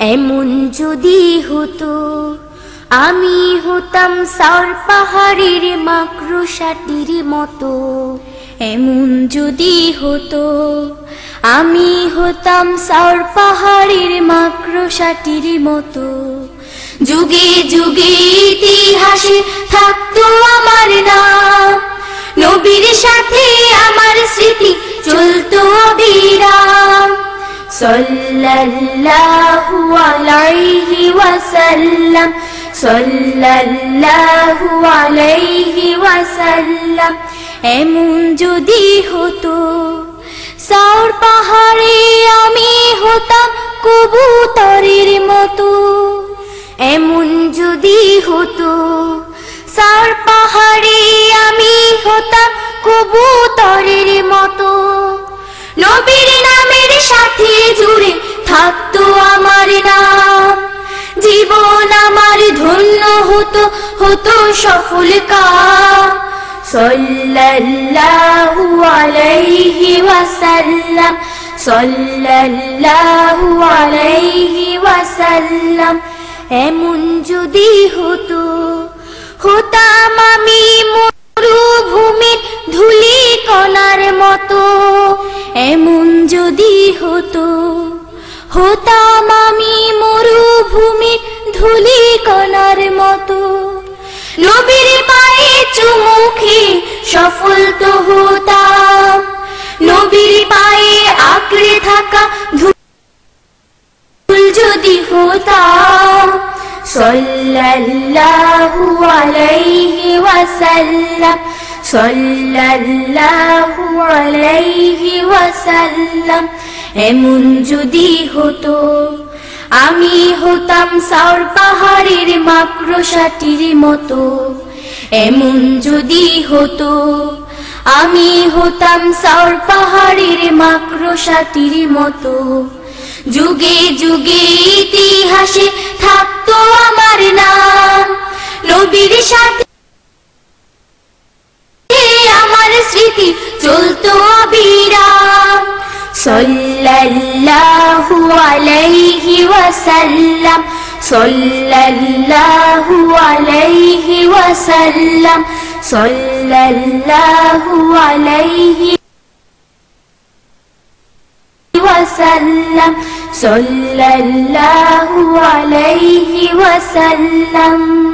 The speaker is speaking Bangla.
এমন যদি হতো আমি হতাম সার পাহাড়ের মাকড়সাটির মতো, এমন যদি হতো আমি হতাম সার পাহাড়ের মাকড়সাটির মতো। যুগে যুগে ইতিহাসে থাকতো আমার নাম, নবীর সাথে আমার স্মৃতি চলতো অবিরাম। সাল্লাল্লাহু আলাইহি ওয়াসাল্লাম, সাল্লাল্লাহু আলাইহি ওয়াসাল্লাম। এমন যদি হতো সাউর পাহাড়ে আমি হতাম কবুতরের মতো, এমন যদি হতো সাউর পাহাড়ে আমি হতাম কবুতরের মতো। নবীর নামের সাথে জুড়ে থাকতো আমার নাম, জীবন আমার ধন্য হতো, হতো সফল কাম। সাল্লাল্লাহু আলাইহি ওয়াসাল্লাম, সাল্লাল্লাহু আলাইহি ওয়াসাল্লাম। এমন যদি হতো হতাম আমি মরুভূমির ধুলি কণার মতো, এমন যদি হতো হতাম আমি মরুভূমির ধুলি কণার মতো। নবীর পায়ে চুমু খেয়ে সফল তো হতাম, নবীর পায়ে আঁকড়ে থাকা ধুল যদি হতাম। সাল্লাল্লাহু আলাইহি ওয়াসাল্লাম, সাল্লাল্লাহু আলাইহি ওয়াসাল্লাম। এমন যদি হতো আমি হতাম সাউর পাহাড়ের মাকড়সাটির মতো, এমন যদি হতো আমি হতাম সাউর পাহাড়ের মাকড়সাটির মতো। যুগে যুগে ইতিহাসে থাকতো আমার নাম, নবীর সাথে আমার স্মৃতি চলতো অবিরাম। সাল্লাল্লাহু আলাইহি ওয়াসাল্লাম, সাল্লাল্লাহু আলাইহি ওয়াসাল্লাম, সাল্লাল্লাহু আলাইহি ওয়াসাল্লাম, সাল্লাল্লাহু আলাইহি ওয়াসাল্লাম।